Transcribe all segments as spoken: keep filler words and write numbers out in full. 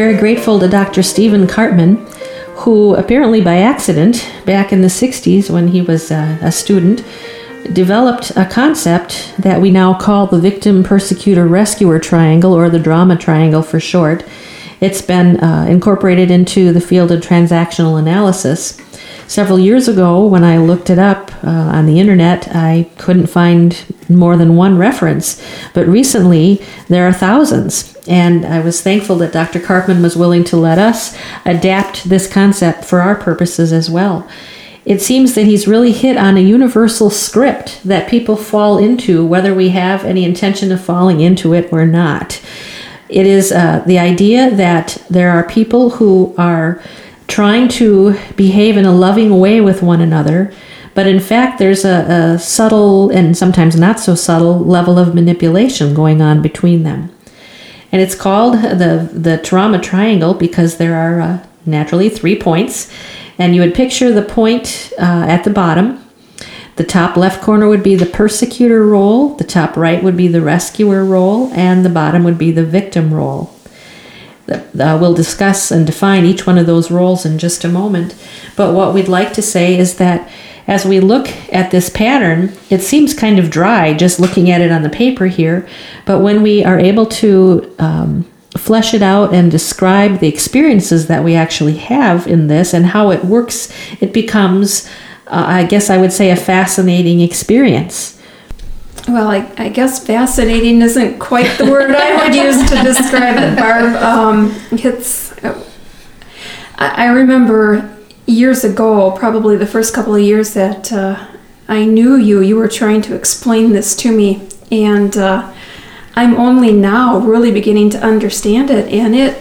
very grateful to Doctor Stephen Karpman, who apparently by accident, back in the sixties when he was uh, a student, developed a concept that we now call the victim, persecutor, rescuer triangle, or the drama triangle for short. It's been uh, incorporated into the field of transactional analysis. Several years ago, when I looked it up uh, on the internet, I couldn't find more than one reference. But recently, there are thousands. And I was thankful that Doctor Karpman was willing to let us adapt this concept for our purposes as well. It seems that he's really hit on a universal script that people fall into, whether we have any intention of falling into it or not. It is uh, the idea that there are people who are trying to behave in a loving way with one another, but in fact there's a, a subtle and sometimes not so subtle level of manipulation going on between them. And it's called the, the trauma triangle because there are uh, naturally three points. And you would picture the point uh, at the bottom. The top left corner would be the persecutor role, the top right would be the rescuer role, and the bottom would be the victim role. Uh, we'll discuss and define each one of those roles in just a moment. But what we'd like to say is that as we look at this pattern, it seems kind of dry just looking at it on the paper here. But when we are able to um, flesh it out and describe the experiences that we actually have in this and how it works, it becomes, uh, I guess I would say, a fascinating experience. Well, I, I guess fascinating isn't quite the word I would use to describe it, Barb. Um, it's, I, I remember years ago, probably the first couple of years that uh, I knew you, you were trying to explain this to me, and uh, I'm only now really beginning to understand it, and it,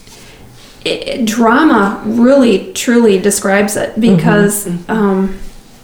it drama really truly describes it because, mm-hmm. um,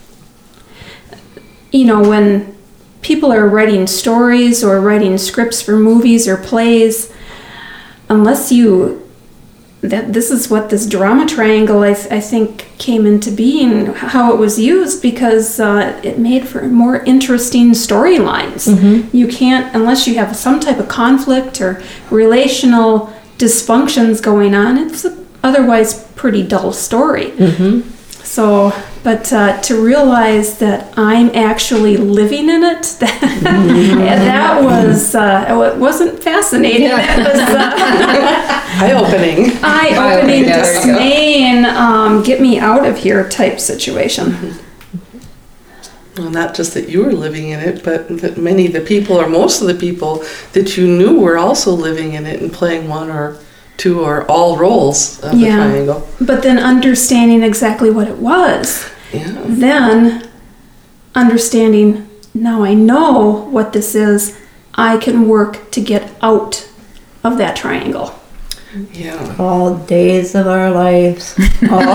you know, when people are writing stories or writing scripts for movies or plays, unless you, that this is what this drama triangle I, th- I think came into being, how it was used, because uh, it made for more interesting storylines. Mm-hmm. You can't, unless you have some type of conflict or relational dysfunctions going on, it's a otherwise pretty dull story. Mm-hmm. So, but uh, to realize that I'm actually living in it, that, mm-hmm. that was, uh, it wasn't fascinating. Yeah. It was uh, eye-opening. Eye-opening, dismaying, um, get me out of here type situation. Mm-hmm. Well, not just that you were living in it, but that many of the people, or most of the people that you knew were also living in it and playing one or two or all roles of yeah. the triangle. But then understanding exactly what it was. Yeah. Then understanding, now I know what this is, I can work to get out of that triangle. Yeah. All days of our lives. All.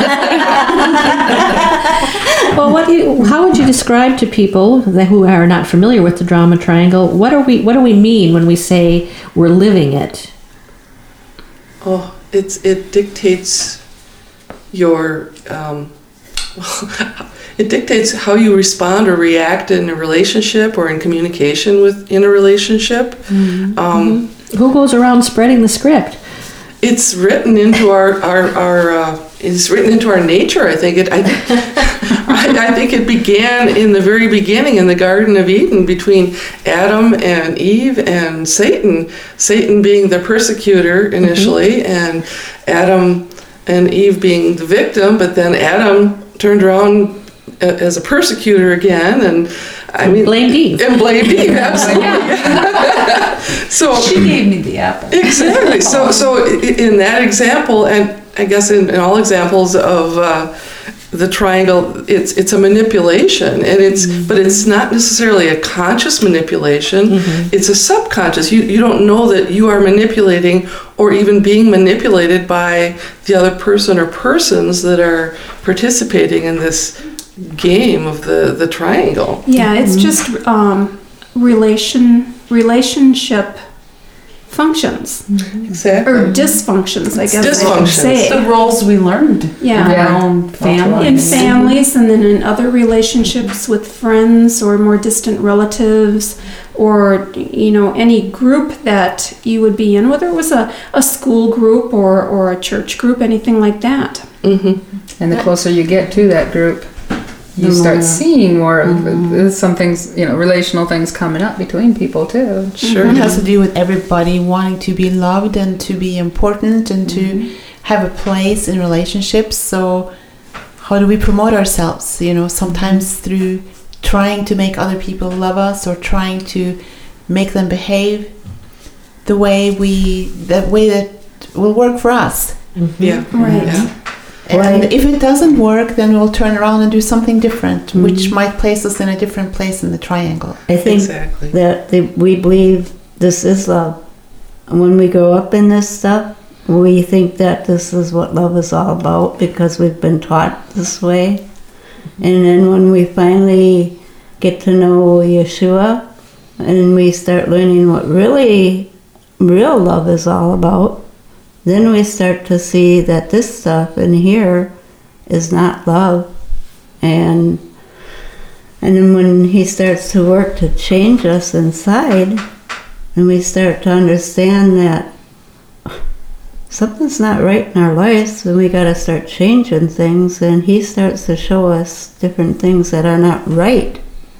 Well, what do you, how would you describe to people that who are not familiar with the drama triangle, what are we what do we mean when we say we're living it? Oh, it's it dictates your um, it dictates how you respond or react in a relationship or in communication with in a relationship. Mm-hmm. Um, Who goes around spreading the script? It's written into our our, our uh, it's written into our nature. I think it. I, I, I think it began in the very beginning in the Garden of Eden between Adam and Eve and Satan. Satan being the persecutor initially, mm-hmm. and Adam and Eve being the victim. But then Adam turned around as a persecutor again, and I mean, blamed Eve. And blamed Eve, absolutely. So she gave me the apple. Exactly. So, so in that example, and I guess in, in all examples of uh, the triangle, it's it's a manipulation, and it's mm-hmm. but it's not necessarily a conscious manipulation. Mm-hmm. It's a subconscious. You you don't know that you are manipulating or even being manipulated by the other person or persons that are participating in this game of the, the triangle. Yeah, it's just um, relation relationship functions Exactly. or dysfunctions, I guess I should dysfunctions. say. The roles we learned Yeah. in Yeah. our own family. In families, and then in other relationships with friends or more distant relatives, or you know, any group that you would be in, whether it was a, a school group or, or a church group, anything like that. Mm-hmm. And the closer you get to that group, you start seeing more of some things, you know, relational things coming up between people too. Sure. It has to do with everybody wanting to be loved and to be important and to have a place in relationships. So how do we promote ourselves? You know, sometimes through trying to make other people love us or trying to make them behave the way we, the way that will work for us. Yeah. Right. Yeah. And if it doesn't work, then we'll turn around and do something different, mm-hmm. which might place us in a different place in the triangle. I think Exactly. that the, we believe this is love. And when we grow up in this stuff, we think that this is what love is all about because we've been taught this way. And then when we finally get to know Yeshua and we start learning what really real love is all about, then we start to see that this stuff in here is not love. And and then when he starts to work to change us inside, and we start to understand that something's not right in our lives and we got to start changing things, and he starts to show us different things that are not right.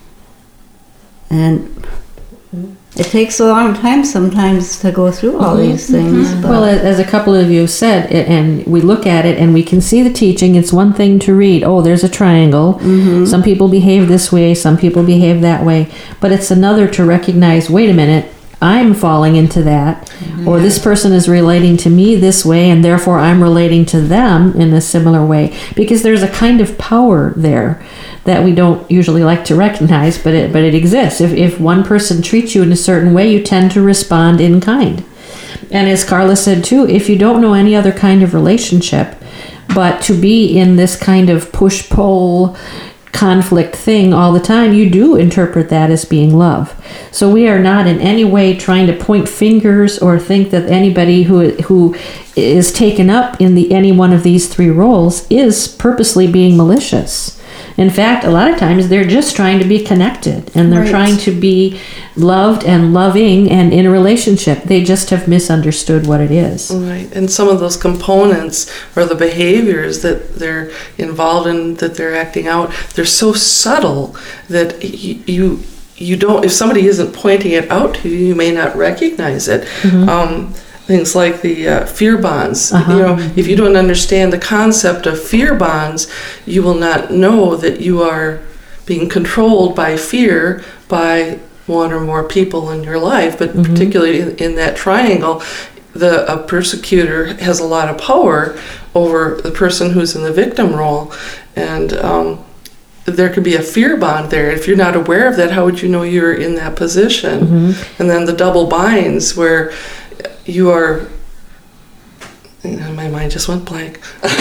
And it takes a long time sometimes to go through all Mhm. these things. But Well, as a couple of you said, a- and we look at it and we can see the teaching, it's one thing to read, oh, there's a triangle. Some people behave this way, some people behave that way. But it's another to recognize, wait a minute, I'm falling into that. Or this person is relating to me this way, and therefore I'm relating to them in a similar way. Because there's a kind of power there that we don't usually like to recognize, but it, but it exists. If, if one person treats you in a certain way, you tend to respond in kind. And as Carla said too, if you don't know any other kind of relationship, but to be in this kind of push-pull conflict thing all the time, you do interpret that as being love. So we are not in any way trying to point fingers or think that anybody who who is taken up in the any one of these three roles is purposely being malicious. In fact, a lot of times they're just trying to be connected, and they're Right. trying to be loved and loving and in a relationship. They just have misunderstood what it is. Right, and some of those components or the behaviors that they're involved in, that they're acting out, they're so subtle that y- you you don't. If somebody isn't pointing it out to you, you may not recognize it. Um, things like the uh, fear bonds. Uh-huh. You know, if you don't understand the concept of fear bonds, you will not know that you are being controlled by fear by one or more people in your life, but Mhm. particularly in, in that triangle, the a persecutor has a lot of power over the person who's in the victim role, and um, there could be a fear bond there. If you're not aware of that, how would you know you're in that position? Mhm. And then the double binds, where you are. My mind just went blank.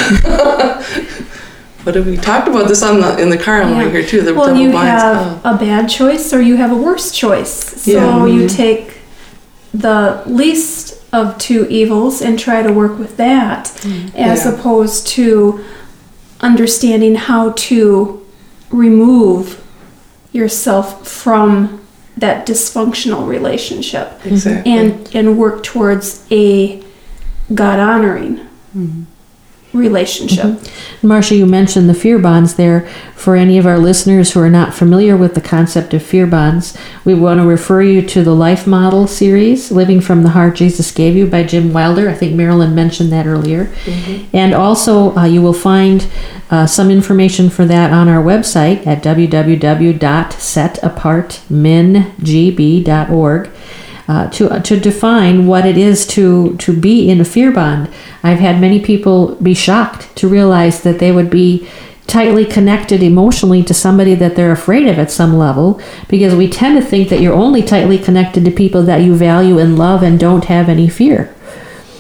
What have we talked about this on the in the car on the way Yeah. here too? The Well, double you binds. have Oh. a bad choice or you have a worse choice. So Yeah. you take the least of two evils and try to work with that, as Yeah. opposed to understanding how to remove yourself from that dysfunctional relationship Exactly. and and work towards a God honoring relationship. Marcia, you mentioned the fear bonds there. For any of our listeners who are not familiar with the concept of fear bonds, we want to refer you to the Life Model series, Living from the Heart Jesus Gave You by Jim Wilder. I think Marilyn mentioned that earlier. And also, uh, you will find uh, some information for that on our website at w w w dot set apart min g b dot org. Uh, to uh, to define what it is to to be in a fear bond. I've had many people be shocked to realize that they would be tightly connected emotionally to somebody that they're afraid of at some level, because we tend to think that you're only tightly connected to people that you value and love and don't have any fear.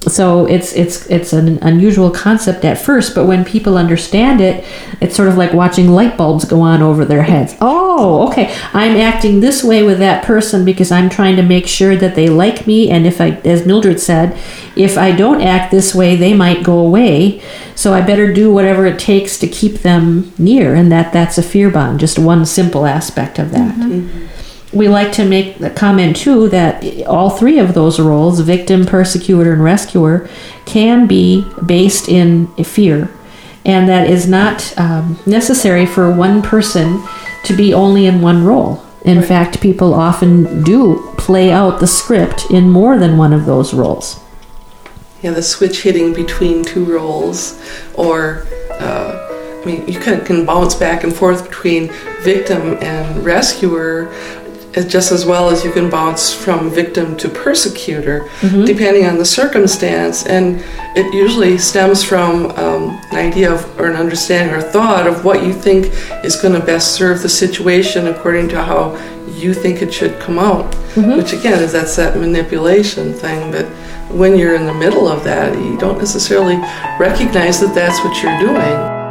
so it's it's it's an unusual concept at first, but when people understand it, it's sort of like watching light bulbs go on over their heads. Oh, okay, I'm acting this way with that person because I'm trying to make sure that they like me, and if I, as Mildred said, if I don't act this way, they might go away, so I better do whatever it takes to keep them near, and that that's a fear bond, just one simple aspect of that. Mm-hmm. We like to make the comment, too, that all three of those roles, victim, persecutor, and rescuer, can be based in fear. And that is not um, necessary for one person to be only in one role. In right. fact, people often do play out the script in more than one of those roles. Yeah, the switch hitting between two roles, or... Uh, I mean, you can, can bounce back and forth between victim and rescuer just as well as you can bounce from victim to persecutor, mm-hmm. depending on the circumstance. And it usually stems from um, an idea of, or an understanding or thought of what you think is going to best serve the situation according to how you think it should come out, mm-hmm. which again is that's that manipulation thing. But when you're in the middle of that, you don't necessarily recognize that that's what you're doing.